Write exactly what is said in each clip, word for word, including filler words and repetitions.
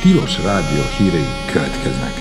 Tilos Rádió hírei következnek.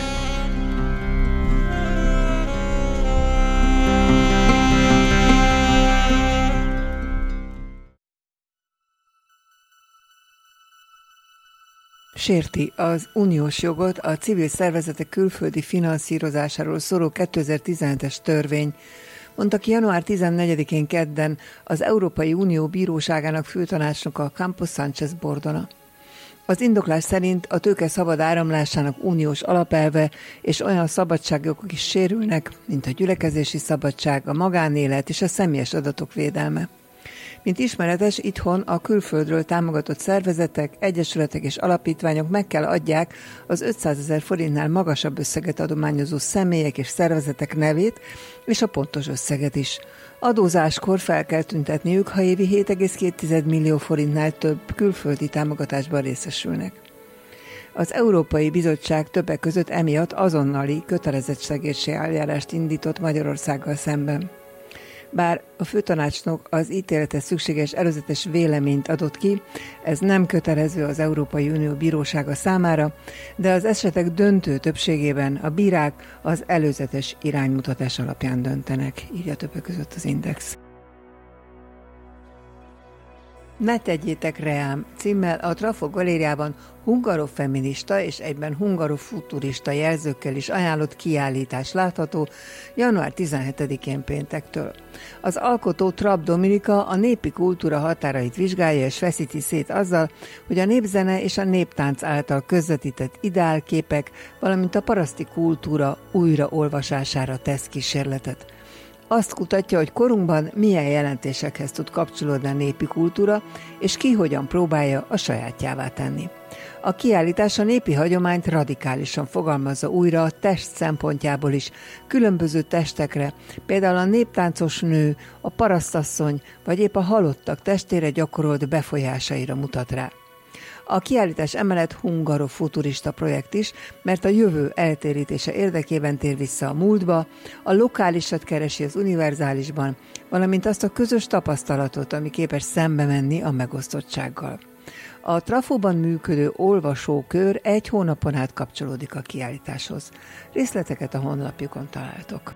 Sérti az uniós jogot a civil szervezetek külföldi finanszírozásáról szóló kétezer-tizenhetes törvény, mondta ki január tizennegyedikén kedden az Európai Unió Bíróságának főtanácsnoka Campos Sánchez Bordona. Az indoklás szerint a tőke szabad áramlásának uniós alapelve és olyan szabadságjogok is sérülnek, mint a gyülekezési szabadság, a magánélet és a személyes adatok védelme. Mint ismeretes, itthon a külföldről támogatott szervezetek, egyesületek és alapítványok meg kell adják az ötszázezer forintnál magasabb összeget adományozó személyek és szervezetek nevét, és a pontos összeget is. Adózáskor fel kell tüntetniük, ha évi hét egész két millió forintnál több külföldi támogatásban részesülnek. Az Európai Bizottság többek között emiatt azonnali kötelezettségszegési eljárást indított Magyarországgal szemben. Bár a főtanácsnok az ítéletes szükséges előzetes véleményt adott ki, ez nem kötelező az Európai Unió Bírósága számára, de az esetek döntő többségében a bírák az előzetes iránymutatás alapján döntenek, írja többek között az Index. Ne tegyétek reám címmel a Trafo galériában hungarofeminista és egyben hungarofuturista jelzőkkel is ajánlott kiállítás látható január tizenhetedikén péntektől. Az alkotó Trapp Dominika a népi kultúra határait vizsgálja és feszíti szét azzal, hogy a népzene és a néptánc által közvetített ideálképek, valamint a paraszti kultúra újraolvasására tesz kísérletet. Azt kutatja, hogy korunkban milyen jelentésekhez tud kapcsolódni a népi kultúra, és ki hogyan próbálja a sajátjává tenni. A kiállítás a népi hagyományt radikálisan fogalmazza újra a test szempontjából is, különböző testekre, például a néptáncos nő, a parasztasszony, vagy épp a halottak testére gyakorolt befolyásaira mutat rá. A kiállítás emellett hungarofuturista projekt is, mert a jövő eltérítése érdekében tér vissza a múltba, a lokálisat keresi az univerzálisban, valamint azt a közös tapasztalatot, ami képes szembe menni a megosztottsággal. A Trafóban működő olvasókör egy hónapon át kapcsolódik a kiállításhoz. Részleteket a honlapjukon találtok.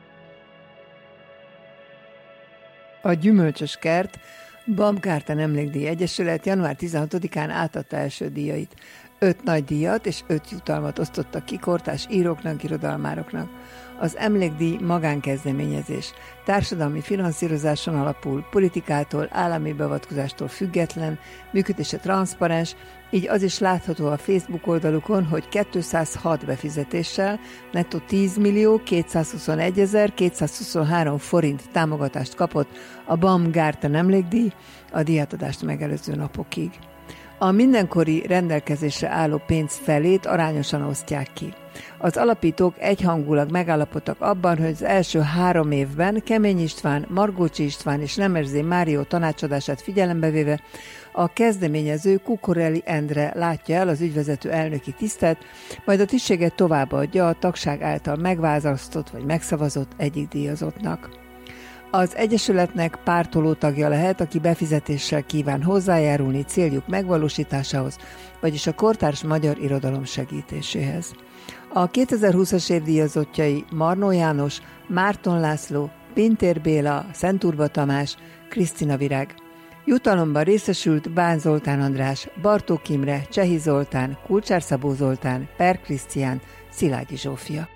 A Gyümölcsös Kert Baumgarten Emlékdíj Egyesület január tizenhatodikán átadta első díjait. Öt nagy díjat és öt jutalmat osztottak ki kortárs íróknak, irodalmároknak. Az emlékdíj magánkezdeményezés, társadalmi finanszírozáson alapul, politikától, állami beavatkozástól független, működése transzparens, így az is látható a Facebook oldalukon, hogy kétszázhat befizetéssel nettó tízmillió kétszázhuszonegyezer-kétszázhuszonhárom forint támogatást kapott a Baumgarten Emlékdíj a díjátadást megelőző napokig. A mindenkori rendelkezésre álló pénz felét arányosan osztják ki. Az alapítók egyhangulag megállapodtak abban, hogy az első három évben Kemény István, Margócsi István és Nemerzé Márió tanácsadását figyelembe véve a kezdeményező Kukorelli Endre látja el az ügyvezető elnöki tisztet, majd a tisztséget továbbadja a tagság által megválasztott vagy megszavazott egyik díjazottnak. Az egyesületnek pártoló tagja lehet, aki befizetéssel kíván hozzájárulni céljuk megvalósításához, vagyis a kortárs magyar irodalom segítéséhez. A kétezer-húszas év díjazottjai Marnó János, Márton László, Pintér Béla, Szenturba Tamás, Krisztina Virág. Jutalomban részesült Bán Zoltán András, Bartók Imre, Csehi Zoltán, Kulcsár Szabó Zoltán, Per Krisztián, Szilágyi Zsófia.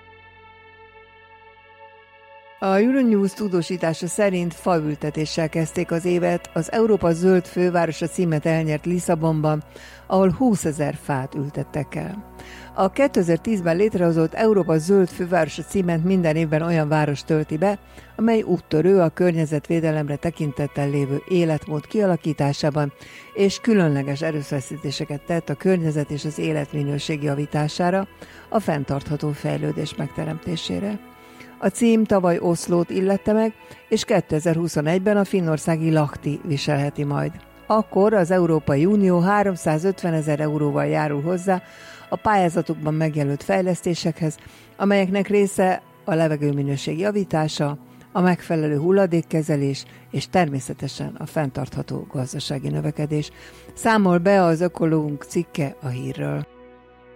A Euronews tudósítása szerint faültetéssel kezdték az évet az Európa zöld fővárosa címet elnyert Lisszabonban, ahol húszezer fát ültettek el. A kétezer-tízben létrehozott Európa zöld fővárosa címet minden évben olyan város tölti be, amely úttörő a környezetvédelemre tekintettel lévő életmód kialakításában, és különleges erőfeszítéseket tett a környezet és az életminőség javítására, a fenntartható fejlődés megteremtésére. A cím tavaly Oszlót illette meg, és kétezer-huszonegyben a finnországi Lahti viselheti majd. Akkor az Európai Unió háromszázötvenezer euróval járul hozzá a pályázatokban megjelölt fejlesztésekhez, amelyeknek része a levegőminőség javítása, a megfelelő hulladékkezelés és természetesen a fenntartható gazdasági növekedés. Számol be az Ökológunk cikke a hírről.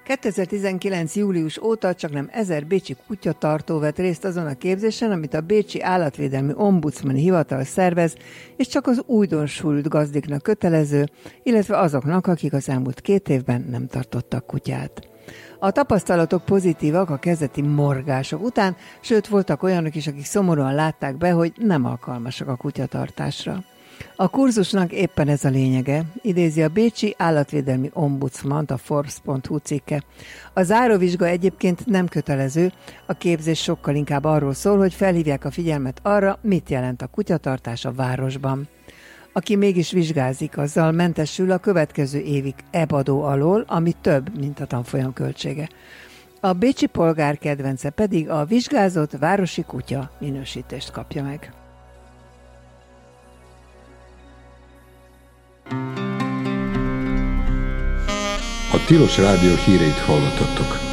kétezer-tizenkilenc. július óta csaknem ezer bécsi kutyatartó vett részt azon a képzésen, amit a Bécsi Állatvédelmi Ombudsmani Hivatal szervez, és csak az újdonsült gazdiknak kötelező, illetve azoknak, akik az elmúlt két évben nem tartottak kutyát. A tapasztalatok pozitívak a kezdeti morgások után, sőt voltak olyanok is, akik szomorúan látták be, hogy nem alkalmasak a kutyatartásra. A kurzusnak éppen ez a lényege, idézi a Bécsi Állatvédelmi Ombudsmant a Forbes pont hu cikke. A záróvizsga egyébként nem kötelező, a képzés sokkal inkább arról szól, hogy felhívják a figyelmet arra, mit jelent a kutyatartás a városban. Aki mégis vizsgázik, azzal mentesül a következő évig ebadó alól, ami több, mint a tanfolyam költsége. A bécsi polgár kedvence pedig a vizsgázott városi kutya minősítést kapja meg. A Tilos Rádió híreit hallottattok.